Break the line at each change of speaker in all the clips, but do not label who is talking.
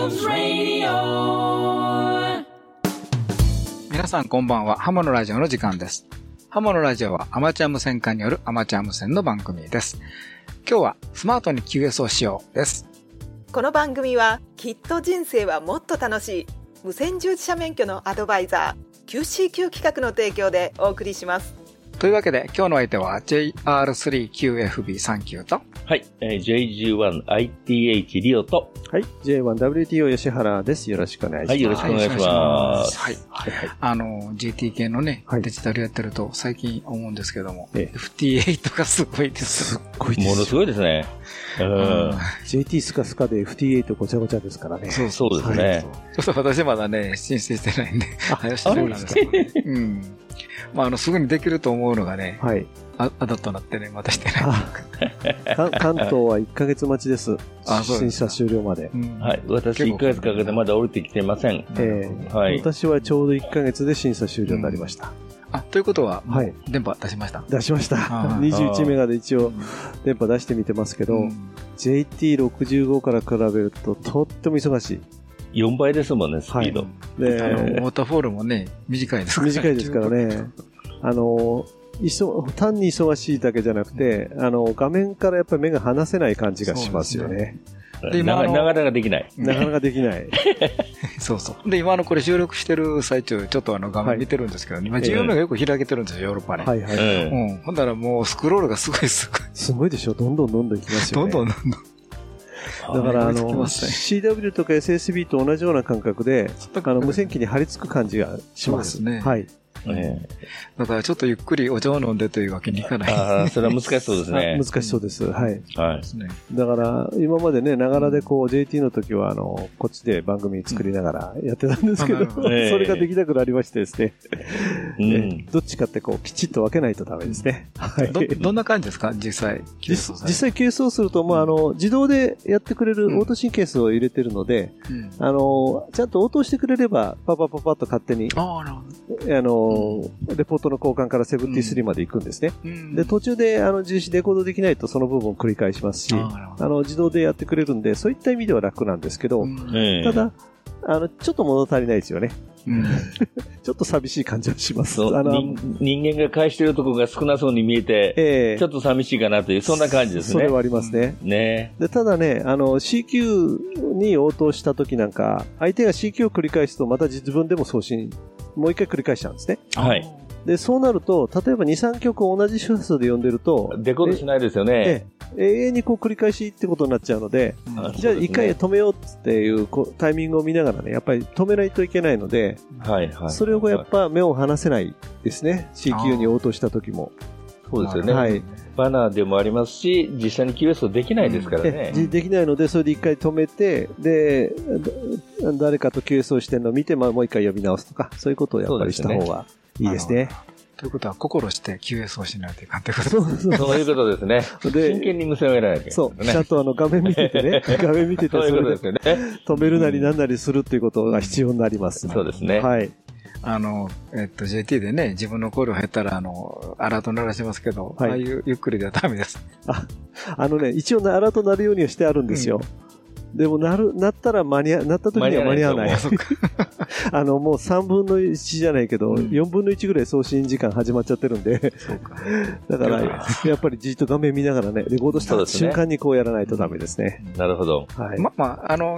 Jones Radio。
皆さんこんばんは。ハモのラジオの時間です。ハモのラジオはアマチュア無線化によるアマチュア無線の番組です。今日はスマートに QS をしようです。
この番組はきっと人生はもっと楽しい無線従事者免許のアドバイザー QCQ 企画の提供でお送りします。
というわけで今日の相手は JR3QFB39 と、
はい、J11ITH リオと、
はい、J1WTO 吉原です。よろしくお願いします。
はい、よろしくお願いします。
はい。GT 系のね、デジタルやってると最近思うんですけども、FT8 がすごいです。
すっごいです。
ものすごいですね。
JT スカスカで FT8 ごちゃごちゃですからね。
そうですね。
ちょっと私まだね、申請してないんで、早してるんですけどね。まあ、すぐにできると思うのがね、はい。アダとなってね、またしてない。
関東は1ヶ月待ちです。審査終了まで。
はい。私1ヶ月かけてまだ降りてきてません。
はい。私はちょうど1ヶ月で審査終了になりました。
ということは、はい。電波出しました？
出しました。21メガで一応電波出してみてますけど、JT65 から比べるととっても忙しい。
4倍ですもんね、スピード。
ウォーターフォールもね、短いですからね。
短いですからね。単に忙しいだけじゃなくて、画面からやっぱり目が離せない感じがしますよね。
で、なかなかできない。
なかなかできない。
そうそう。で、今これ収録してる最中、ちょっと画面見てるんですけど、今14メガよく開けてるんですよ、ヨーロッパね。はいはい。ほんだらもうスクロールがすごい。す
ごいでしょ。どんどんいきますよね。
どんどん。
だからCW とか SSB と同じような感覚で無線機に張り付く感じがします。
そうですね。
はい。
だからちょっとゆっくりお茶を飲んでというわけにいかない。
それは難しそうですね。
難しそうです。はい。
はい。
だから今までね、ながらでJT の時はこっちで番組作りながらやってたんですけど、それができなくなりましてですね。どっちかってきちっと分けないとダメですね。はい。
どんな感じですか実際
ケースをすると自動でやってくれるオートシンケースを入れてるので、ちゃんと応答してくれればパパと勝手にレポートの交換から73まで行くんですね。で、途中で実施デコードできないとその部分を繰り返しますし、自動でやってくれるんで、そういった意味では楽なんですけど、ただ、ちょっと物足りないですよね。ちょっと寂しい感じはします。
人間が返してるところが少なそうに見えて、ちょっと寂しいかなという、そんな感じですね。
それはありますね。で、ただね、CQ に応答した時なんか、相手が CQ を繰り返すと、また自分でも送信、もう一回繰り返しちゃうんですね。
はい。
で、そうなると、例えば2、3曲同じ周波数で読んでると、
デコードしないですよね。
永遠に繰り返しってことになっちゃうので、じゃあ一回止めようっていうタイミングを見ながらね、やっぱり止めないといけないので、それをやっぱ目を離せないですね。CQ に応答した時も。
そうですよね。はい。バナーでもありますし、実際に QS できないですからね。
できないので、それで一回止めて、で、誰かと QS をしてるのを見て、もう一回呼び直すとか、そういうことをやっぱりした方がいいですね。
ということは、心して QS をしないといかんということ
ですね。そういうことですね。真剣に無線をやらなきゃいけない。
そう。ちゃんと画面見ててね、画面見てて、それで止めるなりなんなりするっていうことが必要になります。
そうですね。
はい。
JT でね、自分のコール入ったら、アラート鳴らしますけど、ああいうゆっくりではダメです。
一応アラート鳴るようにはしてあるんですよ。でも鳴ったら鳴った時には間に合わない。もう3分の1じゃないけど、4分の1ぐらい送信時間始まっちゃってるんで。だから、やっぱりじっと画面見ながらね、レコードした瞬間にやらないとダメですね。
なるほど。
はい。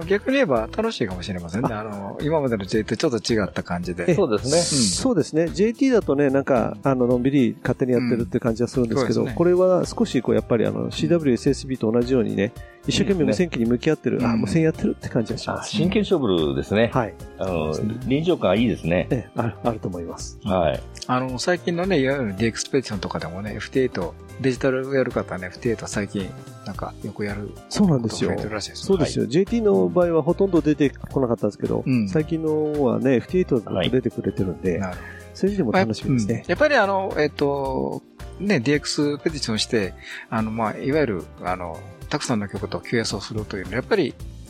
逆に言えば楽しいかもしれませんね。今までの JT とちょっと違った感じで。
そうですね。
そうですね。JT だとね、なんか、のんびり勝手にやってるって感じはするんですけど、これは少しやっぱりCW、SSB と同じようにね、一生懸命無線機に向き合ってる、無線やってるって感じがします。
真剣勝負ですね。はい。臨場感はいいですね。
あると思います。
はい。
最近のね、いわゆる DX エクスペディションとかでもね、FT8、デジタルやる方ね、FT8 最近、なんかよくやる。
そうなんですよ。そうですよ。JT の場合はほとんど出てこなかったんですけど、最近のはね、FT8 が出てくれてるんで、そういう意味でも楽しみですね。
やっぱりね、DX エクスペディションして、いわゆる、たくさんの曲と QS をするというのは、やっぱり、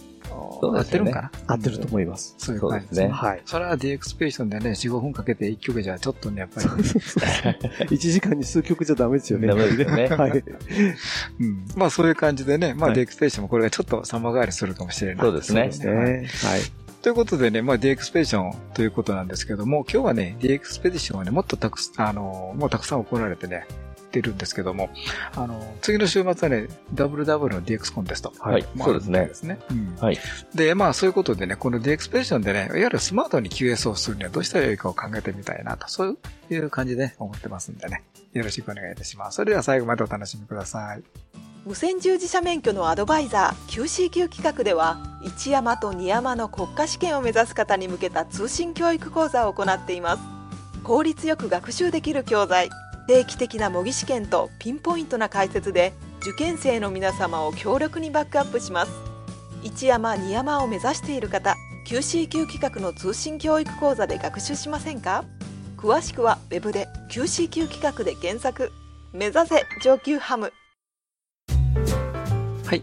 合ってるんかな？
合ってると思います。
そういう感じですね。はい。それは D エクスペーションでね、4、5分かけて1曲じゃちょっとね、やっぱり。
1時間に数曲じゃダメですよね。
ダメですよね。はい。
まあそういう感じでね、まあ D エクスペーションもこれがちょっと様変わりするかもしれない。
そうですね。
はい。ということでね、まあ D エクスペディションということなんですけども、今日はね、D エクスペディションはね、もっともうたくさん行われてね、てるんですけども、次の週末はね、WW の DX コンテスト。
はい。そうですね。
はい。で、まあそういうことでね、この D エクスペディションでね、いわゆるスマートに QS をするにはどうしたらよいかを考えてみたいなと、そういう感じで思ってますんでね、よろしくお願いいたします。それでは最後までお楽しみください。
無線従事者免許のアドバイザー QCQ 企画では、1山と2山の国家試験を目指す方に向けた通信教育講座を行っています。効率よく学習できる教材、定期的な模擬試験とピンポイントな解説で受験生の皆様を強力にバックアップします。1山2山を目指している方、 QCQ 企画の通信教育講座で学習しませんか？詳しくはウェブで QCQ 企画で検索。目指せ上級ハム。
はい。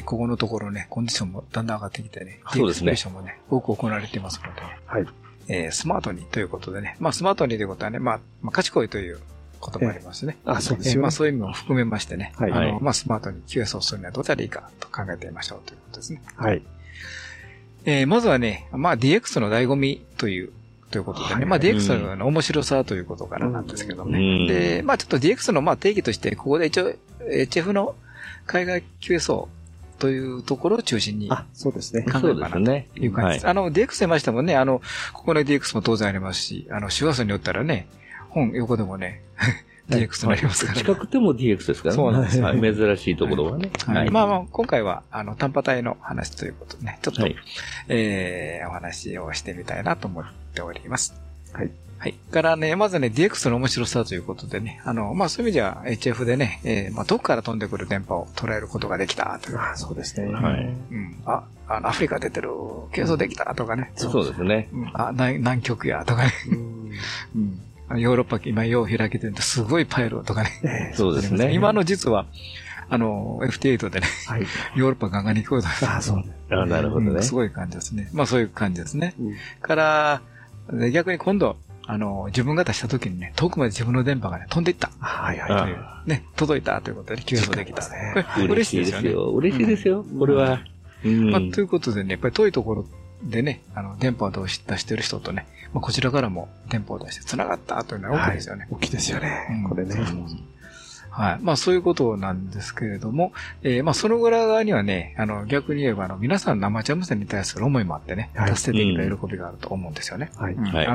ここのところね、コンディションもだんだん上がってきてね、
そうですね。
ディエクスペーションもね、多く行われていますので、はい。スマートにということでね、まあスマートにということはね、まあ賢いということもありますね。
そうですよね。
まあそういう意味も含めましてね、
はい。
まあスマートに QS をするにはどうしたらいいかと考えてみましょうということですね。
はい。
まずはね、まあ DX の醍醐味ということでね、まあ DX の面白さということからなんですけどね。で、まあちょっと DX のまあ定義として、ここで一応 HF の海外 QSO というところを中心に
そうですね。
考えるかなという感じです。DX 出ましたもんね、ここの DX も当然ありますし、周波数によったらね、本横でもね、DX になりますからね。
近くても DX ですからね。そうなんですね。珍しいところはね。
まあ今回は、単波帯の話ということでね、ちょっと、お話をしてみたいなと思っております。
はい。
はい。からね、まずね、DX の面白さということでね、まあそういう意味では HF でね、まあ遠くから飛んでくる電波を捉えることができたという。
そうですね。
はい。アフリカ出てる、計測できたとかね。
そうですね。
南極やとかね。ヨーロッパ今よう開けてるんですごいパイロとかね。
そうですね。
今実は、FT8 でね、ヨーロッパガンガンに行こうと。
なるほどね。
すごい感じですね。まあそういう感じですね。から、逆に今度、自分が出した時にね、遠くまで自分の電波がね、飛んでいった。ね、届いたということで、QS できた。嬉しいですよね。
嬉しいですよ。これは。
まあ、ということでね、やっぱり遠いところでね、電波を出してる人とね、まあ、こちらからも電波を出して繋がったというのは大きいですよね。
大きいですよね。これね。
はい。まあそういうことなんですけれども、まあその裏側にはね、逆に言えば皆さんのアマチュア無線に対する思いもあってね、達成できた喜びがあると思うんですよね。はい。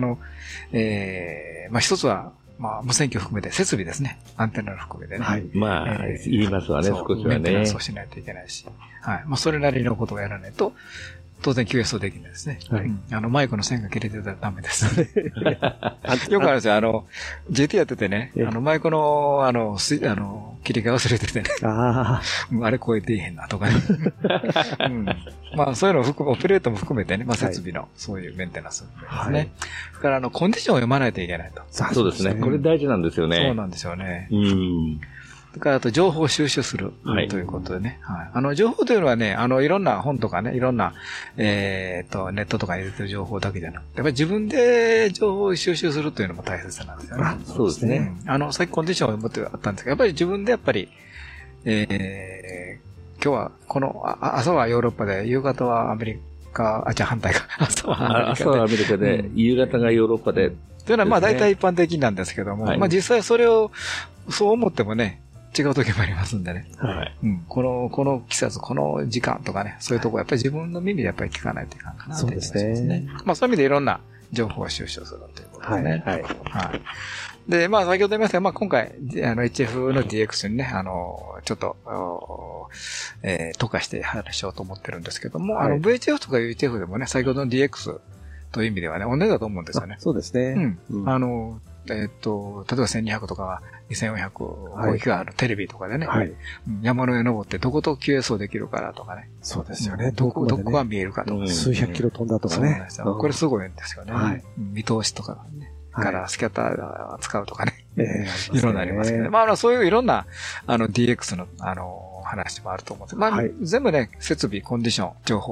まあ一つは、まあ無線機を含めて設備ですね。アンテナを含めてね。
はい。まあ、言いますわね、少しはね。
メンテナンスをしないといけないし。はい。まあそれなりのことをやらないと、当然 QS できないですね。はい。マイクの線が切れてたらダメです。よくあるんですよ。JT やっててね、マイクの、切り替え忘れててね。あれ超えていいへんなとかね。まあそういうのをオペレートも含めてね、まあ設備の、そういうメンテナンスですね。だからコンディションを読まないといけないと。
そうですね。これ大事なんですよね。
そうなんですよね。だからあと情報を収集するということでね。はい。情報というのはね、いろんな本とかね、いろんな、ネットとかに入れてる情報だけじゃなくて、やっぱり自分で情報を収集するというのも大切なんですよね。
そうですね。
さっきコンディションを持ってあったんですけど、やっぱり自分でやっぱり、今日は朝はヨーロッパで、夕方はアメリカ、じゃあ反対か。朝は
アメリカで、夕方がヨーロッパで。
というのはまあ大体一般的なんですけども、まあ実際それを、そう思ってもね、違う時もありますんでね。はい。この季節、この時間とかね、そういうとこやっぱり自分の耳でやっぱり聞かないといかんかなという気がしますね。まあそういう意味でいろんな情報を収集するということですね。はい。はい。で、まあ先ほど言いましたが、まあ今回、HF の DX にね、ちょっと、特化して話しようと思ってるんですけども、VHF とか UHF でもね、先ほどの DX という意味ではね、同じだと思うんですよね。
そうですね。
例えば1200とか2400攻撃があるテレビとかでね、山の上登ってどこと QS できるからとかね。
そうですよね。
どこが見えるかとか。
数百キロ飛んだとかね。
これすごいんですよね。見通しとかね。からスキャッター使うとかね。いろんなありますけど、まあそういういろんなDX の話もあると思うんです。まあ全部ね、設備、コンディション、情報で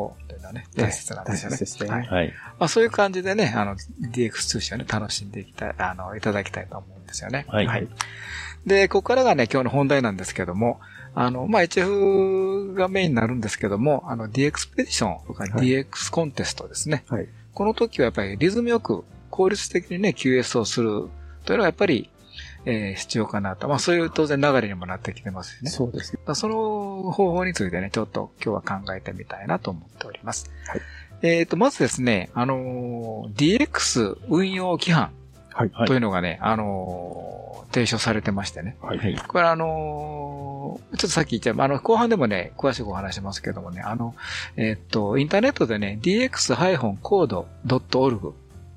のはね、大切なんですよね。
大切ですね。
はい。
まあそういう感じでね、DX 通信をね、楽しんでいただきたいと思うんですよね。
はい。はい。
で、ここからがね、今日の本題なんですけども、まあ HF がメインになるんですけども、DX ペディションとか DX コンテストですね。はい。この時はやっぱりリズムよく効率的にね、QS をするというのはやっぱり、必要かなと。まあそういう当然流れにもなってきてますよね。
そうですね。
その方法についてね、ちょっと今日は考えてみたいなと思っております。はい。まずですね、DX 運用規範というのがね、提唱されてましてね。はい。これちょっとさっき言っちゃう、後半でもね、詳しくお話しますけどもね、インターネットでね、dx-code.org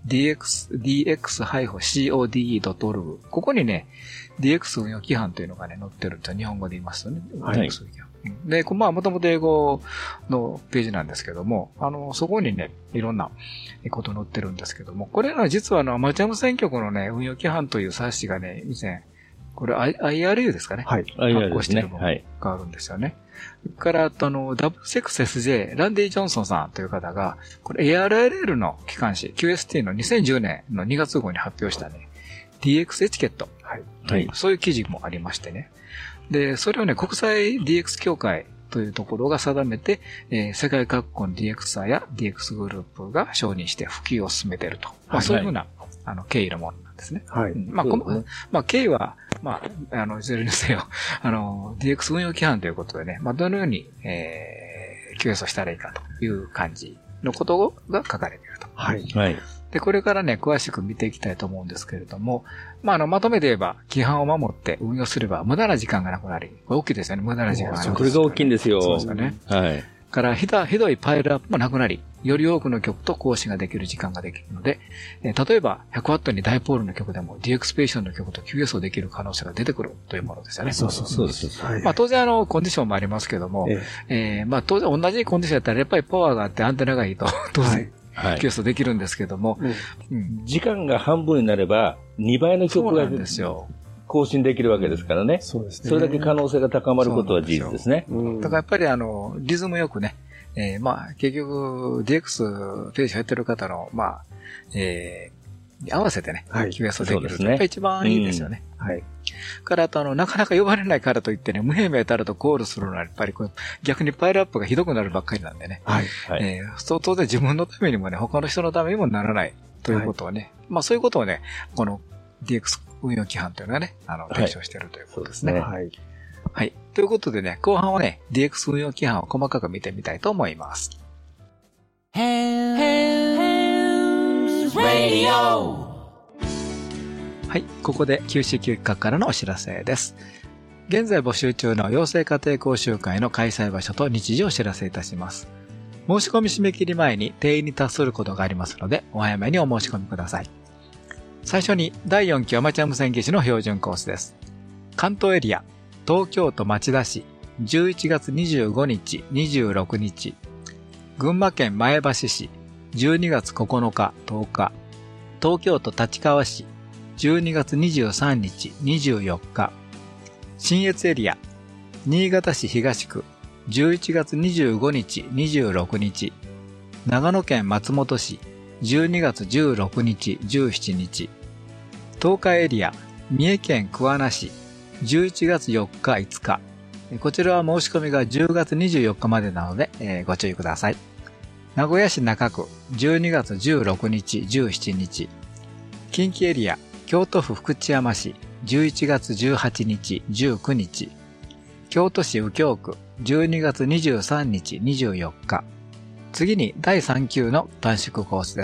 dx-code.org ここにね、DX 運用規範というのがね、載ってるんですよ。日本語で言いますとね。はい。DX 運用規範。で、まあ、もともと英語のページなんですけども、そこにね、いろんなこと載ってるんですけども、これは実はアマチュア無線局のね、運用規範という冊子がね、以前、これ IRU ですかね。はい。発行してるものがあるんですよね。それから、WSEXSJ、ランディ・ジョンソンさんという方が、これ ARLL の機関誌、QST の2010年の2月号に発表したね、DX エチケット。はい。はい。そういう記事もありましてね。で、それをね、国際 DX 協会というところが定めて、世界各国の DXer や DX グループが承認して普及を進めていると。まあ、そういうふうな、経緯のものなんですね。はい。まあ、経緯は、まあ、いずれにせよ、DX 運用規範ということでね、まあ、どのように、QS をしたらいいかという感じのことが書かれていると。はい。はい。で、これからね、詳しく見ていきたいと思うんですけれども、まあ、まとめて言えば、規範を守って運用すれば、無駄な時間がなくなり、これ大きいですよね、無駄な時間がなくなり。
これが大きいんですよ。
そうですよね。はい。からひどいパイルアップもなくなり、より多くの曲と更新ができる時間ができるので、例えば 100W にダイポールの曲でも DX ペーションの曲と QS をできる可能性が出てくるというものですよね。
そうです。
まあ当然コンディションもありますけども、まあ当然同じコンディションだったらやっぱりパワーがあってアンテナがいいと、当然、QS できるんですけども、
時間が半分になれば2倍の曲が
出るんですよ。
更新できるわけですからね。そうですね。それだけ可能性が高まることは事実ですね。
だからやっぱりリズムよくね、まあ、結局、DX ページ入ってる方の、まあ、合わせてね、QS をできると、やっぱり一番いいですよね。はい。からあと、なかなか呼ばれないからといってね、無名名たらとコールするのは、やっぱり逆にパイルアップがひどくなるばっかりなんでね。はい。当然自分のためにもね、他の人のためにもならないということをね、まあそういうことをね、この DX 運用規範というのがね、提唱しているということですね。はい。はい。ということでね、後半はね、DX 運用規範を細かく見てみたいと思います。はい。ここで QCQ 企画からのお知らせです。現在募集中の養成家庭講習会の開催場所と日時をお知らせいたします。申し込み締め切り前に定員に達することがありますので、お早めにお申し込みください。最初に第4期アマチュア無線技師の標準コースです。関東エリア、東京都町田市、11月25日、26日。群馬県前橋市、12月9日、10日。東京都立川市、12月23日、24日。信越エリア、新潟市東区、11月25日、26日。長野県松本市、12月16日、17日。東海エリア、三重県桑名市、11月4日、5日。こちらは申し込みが10月24日までなので、ご注意ください。名古屋市中区、12月16日、17日。近畿エリア、京都府福知山市、11月18日、19日。京都市右京区、12月23日、24日。次に第3級の短縮コースです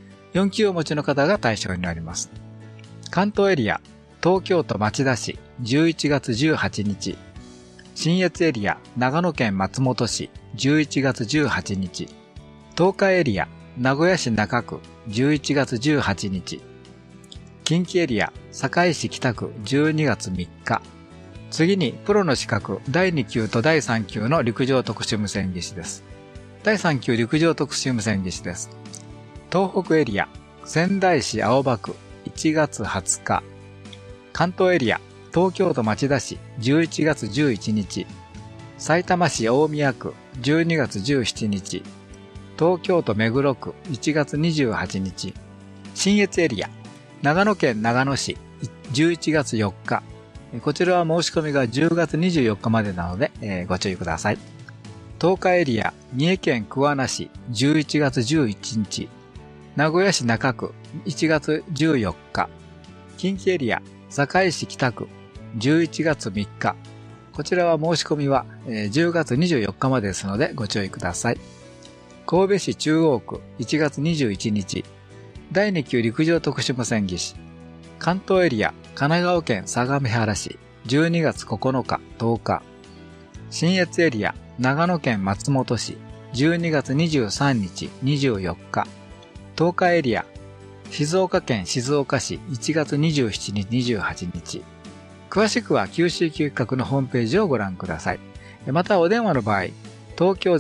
。4級をお持ちの方が対象になります。関東エリア、東京都町田市、11月18日。信越エリア、長野県松本市、11月18日。東海エリア、名古屋市中区、11月18日。近畿エリア、堺市北区、12月3日。次に、プロの資格、第2級と第3級の陸上特殊無線技師です。第3級陸上特殊無線技師です。東北エリア、仙台市青葉区、1月20日。関東エリア、東京都町田市、11月11日。埼玉市大宮区、12月17日。 東京都目黒区1月28日、信越エリア、長野県長野市11月4日、こちらは申し込みが10月24日までなので、ご注意ください。東海エリア、三重県桑名市11月11日、名古屋市中区1月14日、近畿エリア、堺市北区11月3日、こちらは申し込みは10月24日までですのでご注意ください。神戸市中央区1月21日、第2級陸上特殊無線技師、関東エリア、神奈川県相模原市12月9日10日、信越エリア、長野県松本市12月23日24日、東海エリア、静岡県静岡市1月27日28日。詳しくは QCQ 企画のホームページをご覧ください。またお電話の場合、東京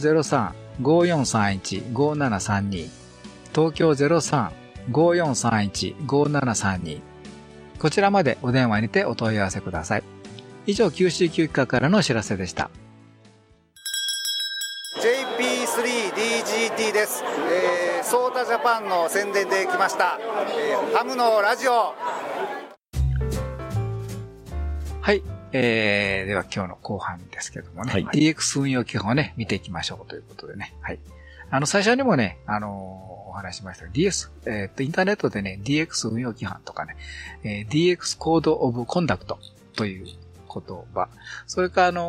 03-5431-5732、東京 03-5431-5732、こちらまでお電話にてお問い合わせください。以上 QCQ 企画からのお知らせでした。
JP3DGT です。ソータジャパンの宣伝で来ました。ハムのラジオ。
はい。では今日の後半ですけどもね、はい、DX 運用基本をね、見ていきましょうということでね。はい。最初にもね、お話しましたDS、インターネットでね、DX 運用規範とかね、DX コードオブコンダクトという言葉。それから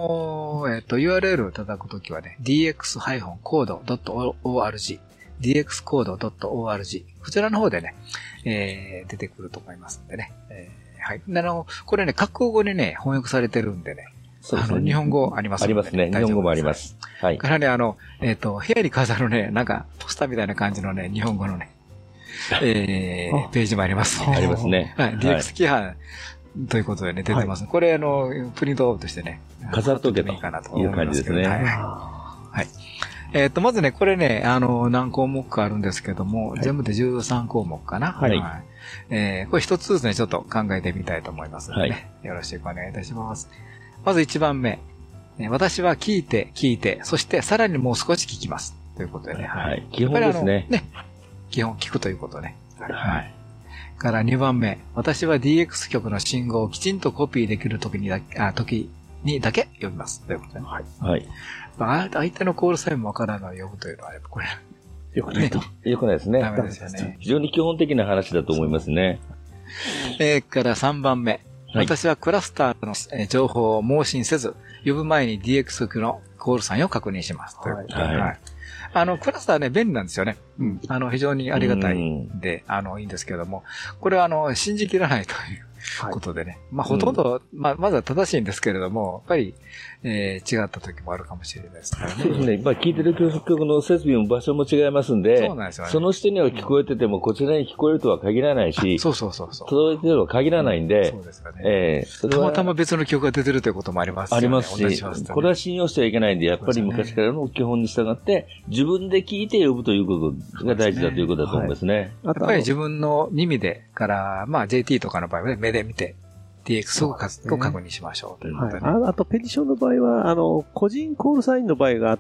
URL を叩くときはね、dx-code.org、dxcode.org、こちらの方でね、出てくると思いますんでね。はい。これね、各国語にね、翻訳されてるんでね。そうですね。日本語あります
ね。ありますね。日本語もあります。はい。
からね、部屋に飾るね、なんか、ポスターみたいな感じのね、日本語のね、ページもあります、
ね。ありますね。
はい。DX 規範ということでね、出てます。はい、これ、プリントアウトしてね、
飾っとけばいいかなという感じですね。
はい。まずね、これね、何項目かあるんですけども、全部で13項目かな。はい。これ一つずつね、ちょっと考えてみたいと思いますのでね。よろしくお願いいたします。まず1番目。私は聞いて、そしてさらにもう少し聞きます。ということでね。
はい。基本ですね。
基本聞くということね。はい。から2番目。私は DX 局の信号をきちんとコピーできる時にだけ呼びます。ということでね。はい。相手のコールサインもわからないのを呼ぶというのは、やっぱこれ。
よくないと。よくないですね。ダメですよね。非常に基本的な話だと思いますね。
から3番目。私はクラスターの情報を盲信せず、呼ぶ前に DX 局のコールサインを確認します。はい。クラスターね、便利なんですよね。うん。非常にありがたいんで、いいんですけども、これは信じきらないということでね。まあ、ほとんど、まずは正しいんですけれども、やっぱり、違った時もあるかもしれないですからね。
そうですね。まあ、聞いてる曲の設備も場所も違いますんで、そうなんですよね。その人には聞こえてても、こちらに聞こえるとは限らないし、
そう。
届いてるとは限らないんで、
そうですよね。たまたま別の曲が出てるということもありますよね。
ありますし、これは信用してはいけないんで、やっぱり昔からの基本に従って、自分で聞いて呼ぶということが大事だということだと思いますね。
やっぱり自分の耳でから、まあ JT とかの場合はね、目で見て、DX を確認しましょうということで、ね。
あと、ペディションの場合は、個人コールサインの場合があって、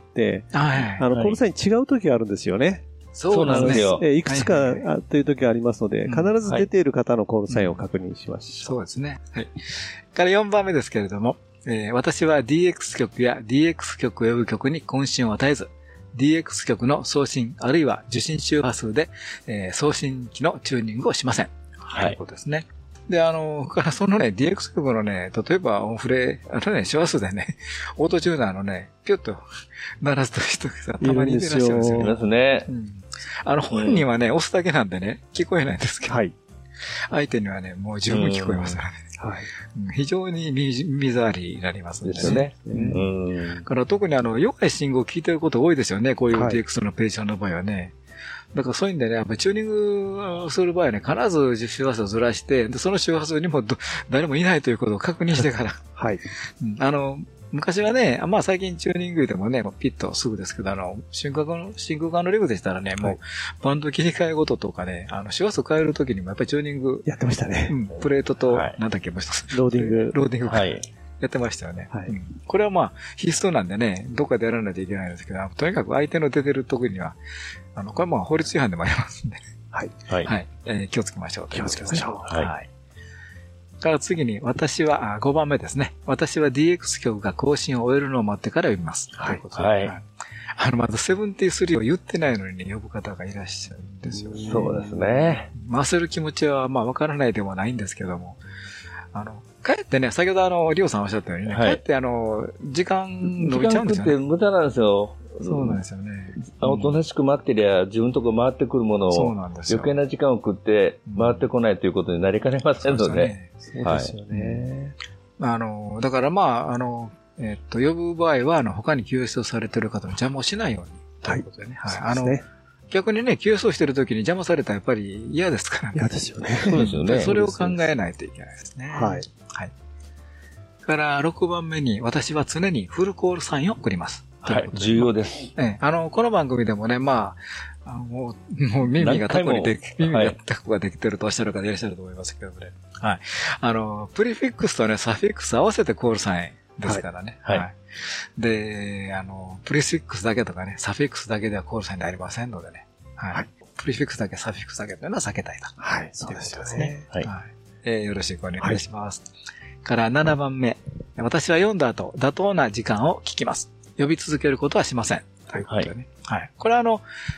コールサイン違う時があるんですよね。
そうなんですよ。
いくつかという時がありますので、必ず出ている方のコールサインを確認しましょう。
そうですね。はい。から4番目ですけれども、私は DX 局や DX 局を呼ぶ局に渾身を与えず、DX 局の送信あるいは受信周波数で、送信機のチューニングをしません。はい。ということですね。で、からそのね、DX 局のね、例えばオンフレ、周波数でね、オートチューナーのね、ピュッと鳴らすと人がさ、たまにいらっしゃるんですよね。
いますね。
本人はね、押すだけなんでね、聞こえないんですけど、はい。相手にはね、もう十分聞こえますからね。はい。非常に耳障りになりますんでね。ですね。から特に弱い信号を聞いてること多いですよね、こういう DX のページの場合はね。だからそういうんでね、やっぱりチューニングする場合はね、必ず周波数をずらして、でその周波数にも誰もいないということを確認してから。はい。昔はね、まあ最近チューニングでもね、ピッとすぐですけど、真空管のリグでしたらね、もう、バンド切り替えごととかね、周波数変えるときにもやっぱりチューニング。
やってましたね。
うん。プレートと、なんだっけ、もう一つ。
ローディング。
はい。やってましたよね。はい。これはまあ、必須なんでね、どっかでやらないといけないんですけど、とにかく相手の出てるときには、 これも法律違反でもありますんで。
はい。
はい。
はい。気をつけましょう。
気をつけましょう。
はい。から次に、5番目ですね。私は DX 局が更新を終えるのを待ってから読みます。
はい。
はい。まだ73を言ってないのにね、呼ぶ方がいらっしゃるんですよ。
そうですね。
焦る気持ちは、わからないでもないんですけども、かえってね、先ほどリオさんおっしゃったようにね、かえって時間伸びちゃうんですよね。
時間って無駄なんですよ。
そうなんですよね。
おとなしく待ってりゃ、自分のとこ回ってくるものを、余計な時間を食って回ってこないということになりかねませんので。
そうですよね。
だから呼ぶ場合は、他に QS をされている方の邪魔をしないように。ということでね。はい。逆にね、QS をしているときに邪魔されたらやっぱり嫌ですからね。
嫌ですよね。
そうですよね。
それを考えないといけないですね。
はい。
はい。から6番目に、私は常にフルコールサインを送ります。
はい。重要です。
この番組でもね、もう耳がタコができてるとおっしゃる方いらっしゃると思いますけどね。はい。プリフィックスとね、サフィックス合わせてコールサインですからね。
はい。
で、プリフィックスだけとかね、サフィックスだけではコールサインでありませんのでね。はい。プリフィックスだけ、サフィックスだけというのは避けたいと。
はい。そうですよね。
はい。よろしくお願いします。から7番目。私は読んだ後、妥当な時間を聞きます。呼び続けることはしません。ということでね。はい。これは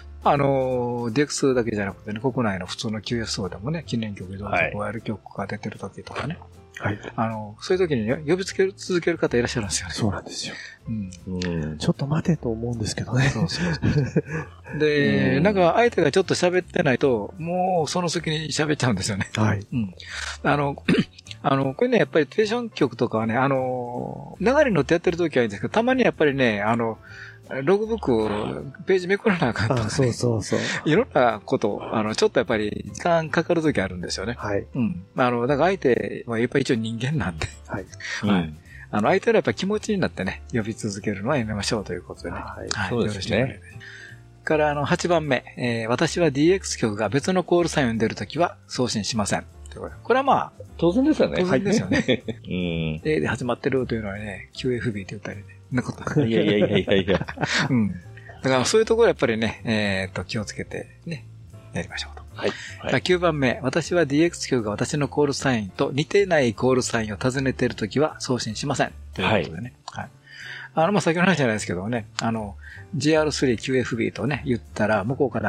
DX だけじゃなくてね、国内の普通の QSO でもね、記念曲、移動曲、ワイル曲が出てる時とかね。はい。そういう時に呼び続ける方いらっしゃるんですよね。
そうなんですよ。ちょっと待てと思うんですけどね。
そう。で、なんか相手がちょっと喋ってないと、もうその先に喋っちゃうんですよね。
はい。
これね、やっぱりテーション曲とかはね、流れに乗ってやってる時はいいんですけど、たまにやっぱりね、ログブック、ページめくらなあかんとか、ね。そう。いろんなこと、ちょっとやっぱり時間かかる時あるんですよね。
はい。
だから相手はやっぱり一応人間なんで。
はい。
はい。相手のやっぱり気持ちになってね、呼び続けるのはやめましょうということでね。
はい。そうですね。
から8番目、私は DX 局が別のコールサインを出るときは送信しません。これは
当然ですよね。
当然ですよね。で、始まってるというのはね、QFB って言ったりね。なこと。
いや。
だからそういうところやっぱりね、気をつけてね、やりましょうと。
はい。
9番目、私は DX 局が私のコールサインと似てないコールサインを尋ねているときは送信しません。ということでね。はい。先ほどの話じゃないですけどね、GR3 QFB とね、言ったら、向こうから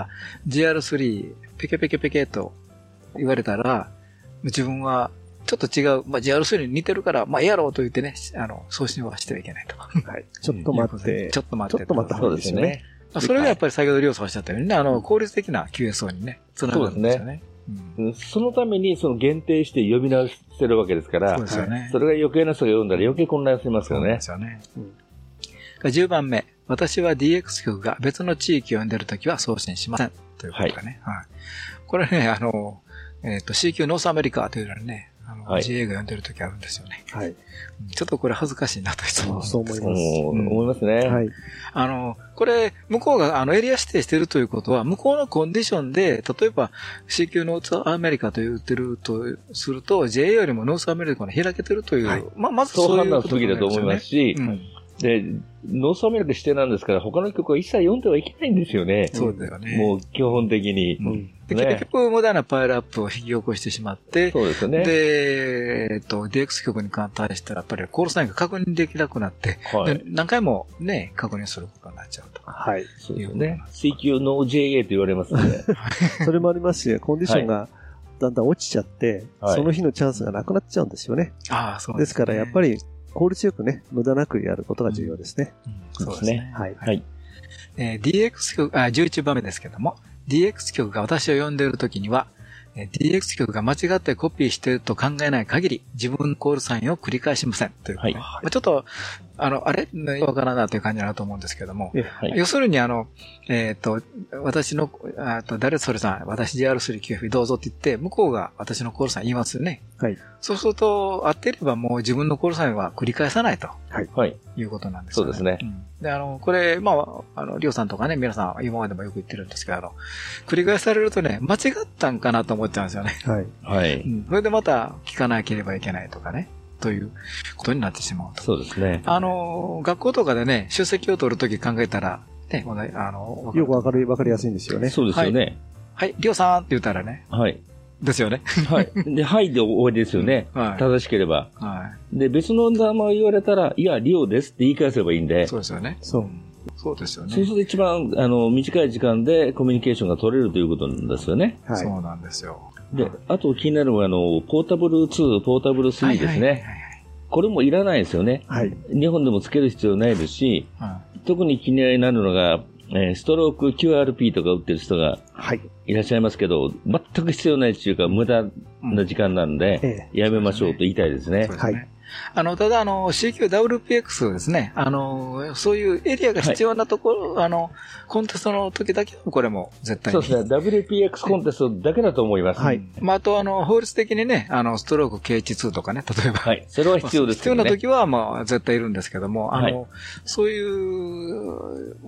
GR3 ペケペケペケと言われたら、自分はちょっと違う、GR3 に似てるから、やろうと言ってね、送信はしてはいけないと。
はい。ちょっと待って。
ちょっと待って。
そうですね。
それがやっぱり先ほどりょうさんおっしゃったようにね、効率的な QSO にね、つながるんですよね。
そのために限定して呼び直してるわけですから、
そうですよね。
それが余計な人が読んだら余計混乱しますよね。
そうですよね。10番目、私は DX 局が別の地域を呼んでるときは送信しません。ということがね。はい。これね、CQ ノースアメリカというのにね、GA が呼んでるときあるんですよね。はい。ちょっとこれ恥ずかしいなといつも。
そう思います。
思いますね。はい。
これ、向こうがエリア指定しているということは、向こうのコンディションで、例えば CQ ノースアメリカと言ってるとすると、JA よりもノースアメリカに開けてるという、まず
そういう判断すべきだと思いますし、で、ノースアメリカ指定なんですから、他の曲は一切読んではいけないんですよね。
そうだよね。
もう基本的に。
結局、無駄なパイルアップを引き起こしてしまって、
そうですよね。
で、DX 局に対しては、やっぱりコールサインが確認できなくなって、何回もね、確認することになっちゃうと。
はい。
そうですね。CQ の JA と言われますね。
それもありますし、コンディションがだんだん落ちちゃって、その日のチャンスがなくなっちゃうんですよね。
ああ、そう
ですから、やっぱり、効率よくね、無駄なくやることが重要ですね。
そうですね。
はい。
DX 局、11番目ですけども、DX 局が私を呼んでいるときには、DX 局が間違ってコピーしていると考えない限り、自分のコールサインを繰り返しません。という。ちょっと、あれわからんなという感じだなと思うんですけども、要するに私の、誰それさん、私 GR3QF どうぞって言って、向こうが私のコールサイン言いますよね。
はい。
そうすると、合っていればもう自分のコールサインは繰り返さないと。
はい。
いうことなんですよね。
そうですね。
で、これ、りょうさんとかね、皆さん今までもよく言ってるんですけど、繰り返されるとね、間違ったんかなと思っちゃうんですよね。
はい。
はい。
それでまた聞かなければいけないとかね。ということになってしまうと。
そうですね。
学校とかでね、出席を取るとき考えたら、 ね、
よくわかりやすいんですよね。
そうですよね。
はい、リオさんって言ったらね。
はい。
ですよね。
はい。で、はいで終わりですよね。はい。正しければ。
はい。
で、別の名前を言われたら、いや、リオですって言い返せばいいんで。
そうですよね。そうですよね。
そうすると一番、短い時間でコミュニケーションが取れるということなんですよね。
はい。そうなんですよ。
で、あと気になるのは、ポータブル2、ポータブル3ですね。これもいらないですよね。はい。日本でもつける必要ないですし、はい、特に気になるのが、ストローク QRP とか打ってる人がいらっしゃいますけど、全く必要ないというか無駄な時間なんで、やめましょうと言いたいですね。
はい。ただCQWPX ですね、そういうエリアが必要なところ、はい、コンテストの時だけこれも絶対に。
そうですね、WPX コンテストだけだと思います。はい。
まあ、あと法律的にね、ストローク KH2 とかね、例えば。
はい。それは必要ですね。
必要な時は、まあ、絶対いるんですけども、はい、そういう、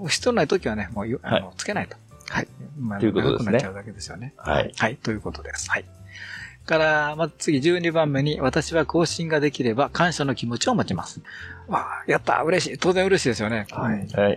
必要ない時はね、もう、つけないと。
はい。
まあ、
ということですね。
なっちゃうだけですよね。
はい。
はい、ということです。はい。から、まず次12番目に、私は更新ができれば感謝の気持ちを持ちます。わあ、やった、嬉しい。当然嬉しいですよね。はい。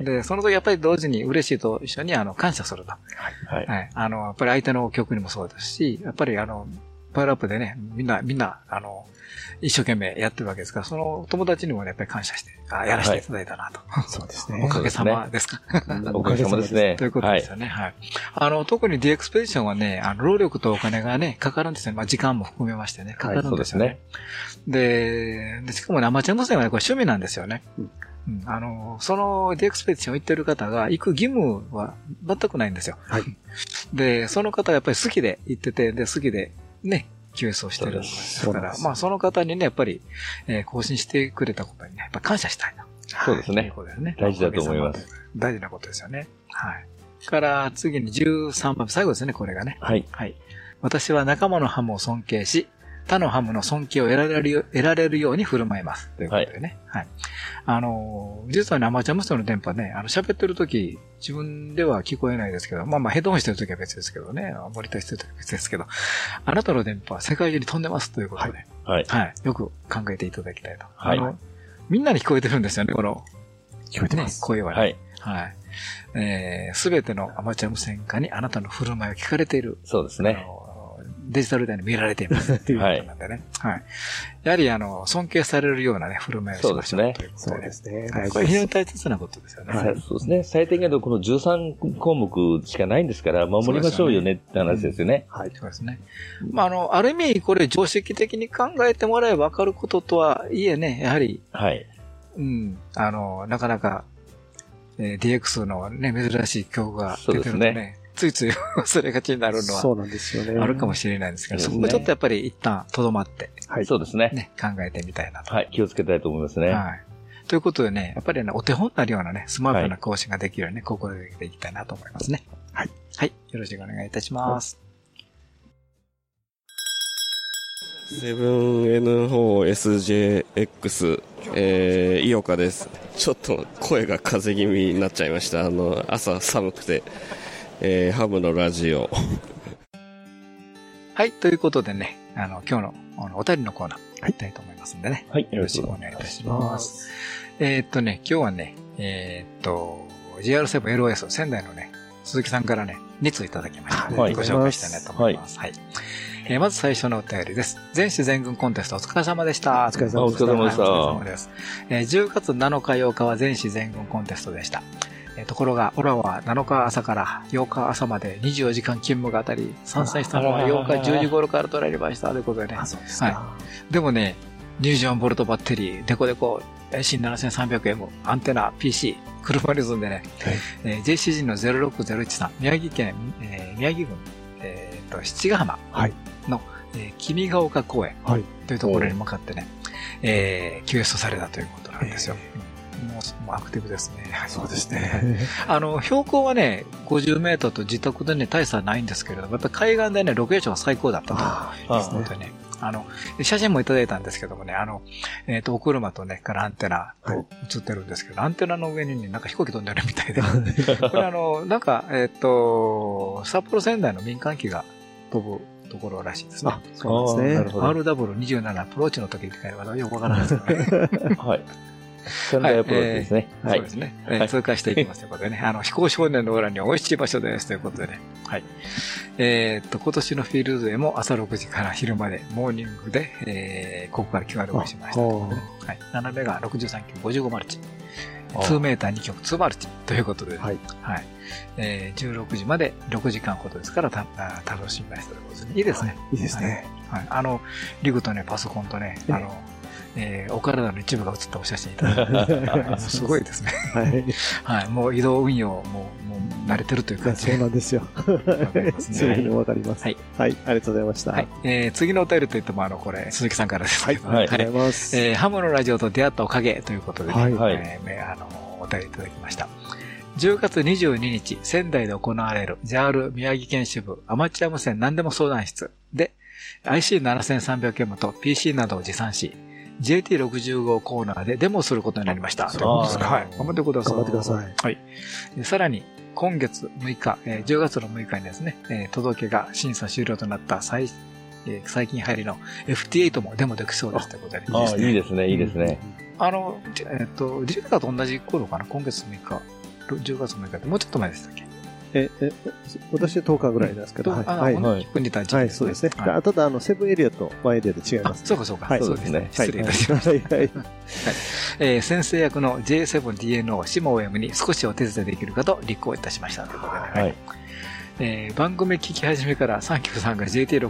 で、その時やっぱり同時に嬉しいと一緒に感謝すると。はい。はい。やっぱり相手の曲にもそうですし、やっぱりパワーアップでね、みんな、一生懸命やってるわけですから、その友達にもね、やっぱり感謝して、やらせていただいたなと。
はい、そうですね。
おかげさまですか。
おかげさまですね。
ということですよね。はい。特に D エクスペディションはね、労力とお金がね、かかるんですよね。まあ、時間も含めましてね、かかるんですよね。はい、そうですね。で、しかもね、アマチュア無線はね、これ趣味なんですよね。その D エクスペディション行ってる方が行く義務は全くないんですよ。はい。で、その方がやっぱり好きで行ってて、で、好きでね、QS をしてるんですから、まあその方にね、やっぱり、更新してくれたことにね、やっぱ感謝したいな。
そうですね。大事だと思います。
大事なことですよね。はい。から次に13番、最後ですね、これがね。はい。はい。私は仲間のハムを尊敬し、他のハムの尊敬を得られるように振る舞います。ということでね。はい。実はね、アマチュア無線の電波ね、喋ってるとき、自分では聞こえないですけど、まあヘッドホンしてるときは別ですけどね、モニターしてるときは別ですけど、あなたの電波は世界中に飛んでますということで、はい。はい。よく考えていただきたいと。はい。みんなに聞こえてるんですよね、この。
聞こえてます。
声はね。はい。はい。すべてのアマチュア無線化にあなたの振る舞いを聞かれている。
そうですね。
デジタルで見られていますっていうことなんでね。はい。やはり尊敬されるようなね、振る舞いをしましょうということで。そうですね。はい。これ非常に大切なことですよね。
はい。そうですね。最低限のこの13項目しかないんですから、守りましょうよねって話ですよね。
はい。そうですね。まあ、ある意味、これ常識的に考えてもらえばわかることとはいえね、やはり、はい。なかなか、DX のね、珍しい曲が出てるとね、ついつい忘れがちになるのは、そうなんですよね。あるかもしれないんですけど、そこはちょっとやっぱり一旦留まって、
はい。そうですね。
ね、考えてみたいなと。
はい。気をつけたいと思いますね。
はい。ということでね、やっぱりお手本になるようなね、スマートな更新ができるようにね、心がけていきたいなと思いますね。はい。はい。よろしくお願いいたします。
7N4SJX、井岡です。ちょっと声が風邪気味になっちゃいました。朝寒くて、ハムのラジオ。
はい、ということでね、今日のお便りのコーナー、行きたいと思いますんでね。はい、よろしくお願いいたします。今日はね、GR7LOS 仙台のね、鈴木さんからね、2通いただきました。ご紹介したいなと思います。はい。まず最初のお便りです。全市全軍コンテストお疲れ様でした。
お疲れ様でした。お疲れ様
です。10月7日8日は全市全軍コンテストでした。ところが、オラは7日朝から8日朝まで24時間勤務が当たり、参戦したのは8日10時頃から取られました。ということでね。そうですか。はい。でもね、24ボルトバッテリー、デコデコ、AC7300M、アンテナ、PC、車に積んでね、JCG の06013、宮城県、宮城郡、七ヶ浜の、君ヶ丘公園というところに向かってね、QS されたということなんですよ。もうアクティブですね。
そうですね。
標高はね、50メートルと自宅でね、大差ないんですけれども、やっぱり海岸でね、ロケーションが最高だったと。本当にね。写真もいただいたんですけどもね、お車とね、からアンテナと映ってるんですけど、アンテナの上にね、なんか飛行機飛んでるみたいで、これなんか、札幌仙台の民間機が飛ぶところらしいですね。
そうですね。
RW27 アプローチの時って書いてあるよくわからないですけどね。はい。
仙台アプローチですね。
そうですね。通過していきますということでね。飛行少年の裏に美味しい場所ですということでね。はい。今年のフィールドでも朝6時から昼までモーニングで、ここから QR をしました、ね。はい。斜めが63キロ55マルチ。2メーター2曲2マルチということで、はい。はい。16時まで6時間ほどですから楽しみましたということですね。いいですね。
いいですね。
はい。リグとね、パソコンとね、お体の一部が写ったお写真いただいて、すごいですね。はい。はい。もう移動運用もう慣れてるという感じで。
そうなんですよ。そういうのわかります。はい。はい。ありがとうございました。
はい。次のお便りといっても、これ、鈴木さんからですけど。
はい。ありがとうございます。
ハムのラジオと出会ったおかげということでね、はい。お便りいただきました。10月22日、仙台で行われる JAL 宮城県支部アマチュア無線何でも相談室で IC7300M と PC などを持参し、JT65 コーナーでデモをすることになりました。ということですか。はい。頑張ってください。
頑張ってください。
はい。さらに、今月6日、10月の6日にですね、届けが審査終了となった最近入りの FT8 もデモできそうですということで。
いいですね、いいですね。
リジカと同じ頃かな、今月6日。10月6日ってもうちょっと前でしたっけ？
私10日ぐらいですけど。
はい。はい、
そうですね。ただ、セブンエリアとワンエリアで違います。
そうか、そうか。はい、そうですね。失礼いたしました。はい。先生役の J7DNO シモ OM に少しお手伝いできるかと立候補いたしましたということでね。はい。番組聞き始めからサンキューさんが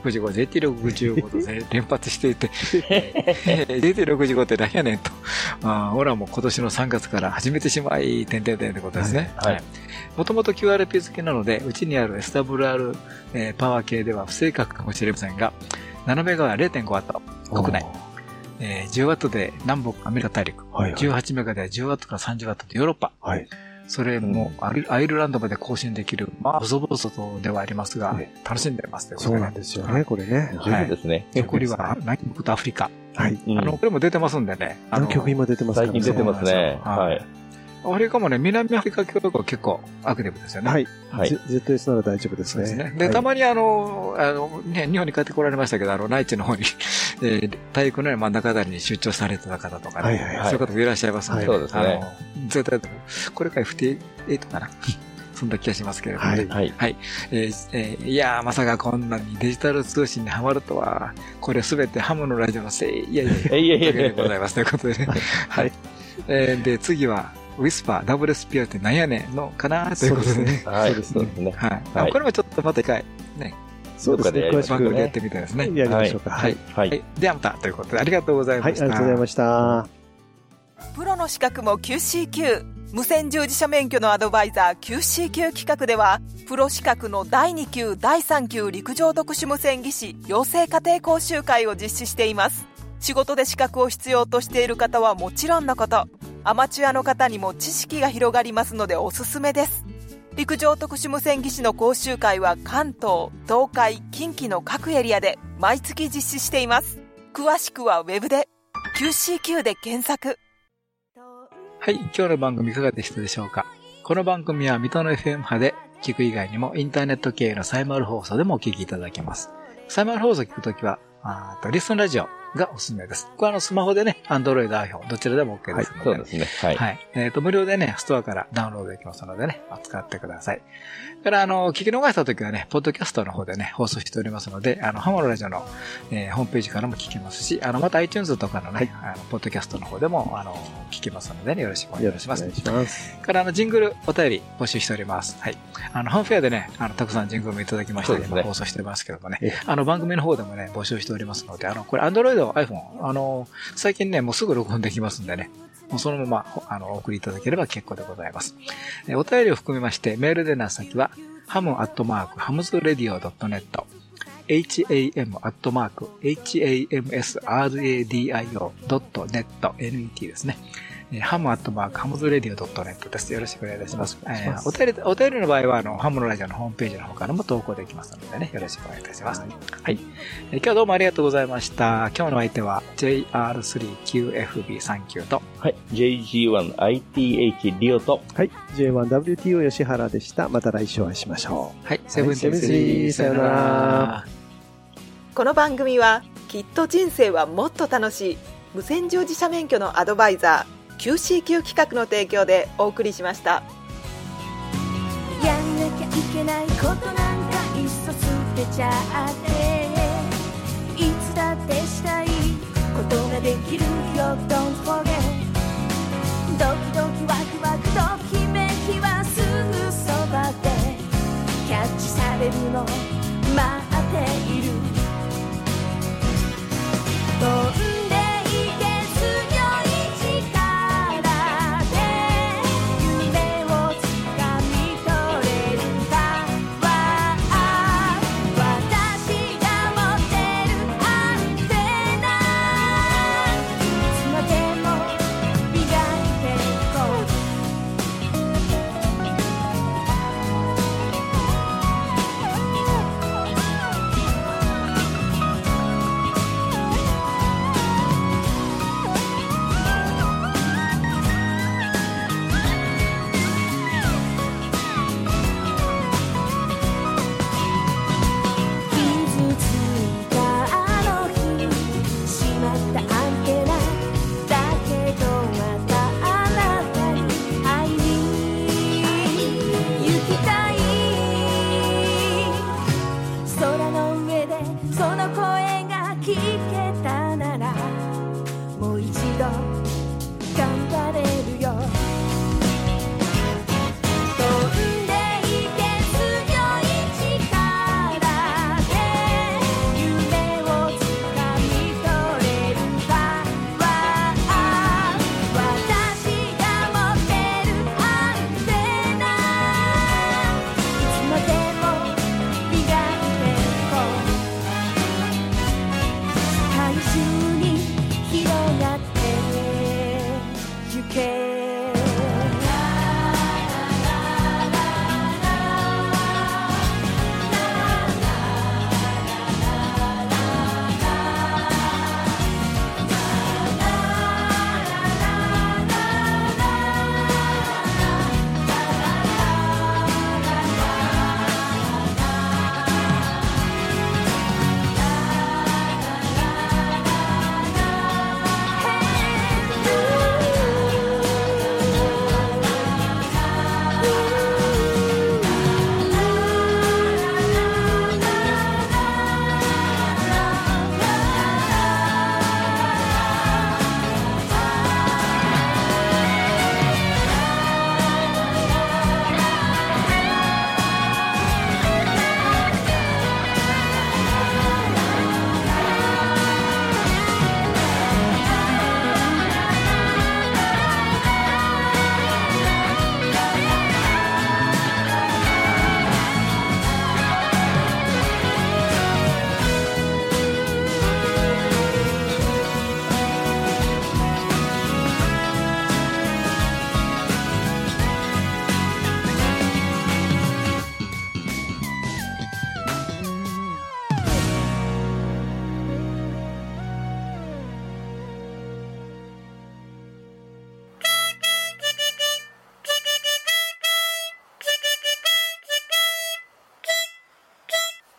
JT65、JT65 と連発していて、JT65 って何やねんと。俺はもう今年の3月から始めてしまい、点々点ってことですね。はい。もともと QRP 付きなので、うちにある SWR、パワー系では不正確かもしれませんが、斜め側 0.5W、国内。10W で南北アメリカ大陸。18メガで 10W から 30W でヨーロッパ。はい。それもアイルランドまで更新できる、細々とではありますが、楽しんでますね。
そうなんですよね、これね。
そうですね。
残りは南北とアフリカ。はい。これも出てますんでね。
曲今出てます
からね。最近出てますね。はい。
アフリカもね、南アフリカ共和国は結構アクティブですよね。
はい。ZS なら大丈夫ですね。そうですね。
で、たまに日本に帰ってこられましたけど、内地の方に、大陸の真ん中あたりに出張されてた方とかね、そういう方もいらっしゃいますので、
そうですね。
絶対、これから FT8 かな。そんな気がしますけれども。はい。はい。いやー、まさかこんなにデジタル通信にハマるとは、これすべてハムのラジオのせい、いや、でございますということでね。はい。で、次は、ウィスパー、WSPR ってなんやねんのかなということでね。
はい、そうですね。
はい。これもちょっとまた一回、ね。
そうですね。
詳しくやってみたいですね。
やりましょうか。はい。
はい。ではまたということで、ありがとうございました。
はい、ありがとうございました。
プロの資格も QCQ、無線従事者免許のアドバイザー QCQ 企画では、プロ資格の第2級、第3級陸上特殊無線技師養成家庭講習会を実施しています。仕事で資格を必要としている方はもちろんのこと、アマチュアの方にも知識が広がりますのでおすすめです。陸上特殊無線技師の講習会は関東、東海、近畿の各エリアで毎月実施しています。詳しくはウェブで QCQ で検索。
はい、今日の番組いかがでしたでしょうか。この番組は水戸の FM 波で聞く以外にもインターネット経由のサイマル放送でもお聞きいただけます。サイマル放送聞くときはリスンラジオがおすすめです。これはスマホでね、Android、iPhone、どちらでも OK ですので。
そうですね。はい。
はい。無料でね、ストアからダウンロードできますのでね、使ってください。から、聞き逃したときはね、ポッドキャストの方でね、放送しておりますので、ハモのラジオの、ホームページからも聞けますし、また iTunes とかのね、ポッドキャストの方でも、聞けますのでね、よろしくお願いします。
よろしくお願いします。
から、ジングル、お便り募集しております。はい。ハムフェアでね、たくさんジングルもいただきましたので、放送してますけどもね、番組の方でもね、募集しておりますので、これ、Android、iPhone、最近ね、もうすぐ録音できますんでね、もうそのまま、お送りいただければ結構でございます。お便りを含めまして、メールでの先は、ham@hamsradio.net、ham@hamsradio.net ですね。ham@hamsradio.net です。よろしくお願いいたします。お便りの場合は、ハムのラジオのホームページの方からも投稿できますのでね、よろしくお願いいたします。はい。今日はどうもありがとうございました。今日の相手は JR3QFB39 と、
はい、JG1ITH リオと、
はい、J1WTO 吉原でした。また来週お会いしましょう。
はい、セブンティーさよなら。
この番組は、きっと人生はもっと楽しい、無線乗自社免許のアドバイザー、 QCQ 企画の提供でお送りしました。
やんなきゃいけないことなんかいっそ捨てちゃっていつだってしたいことができるよ Don't forget ドキドキワクワクときめきはすぐそばでキャッチされるの待っている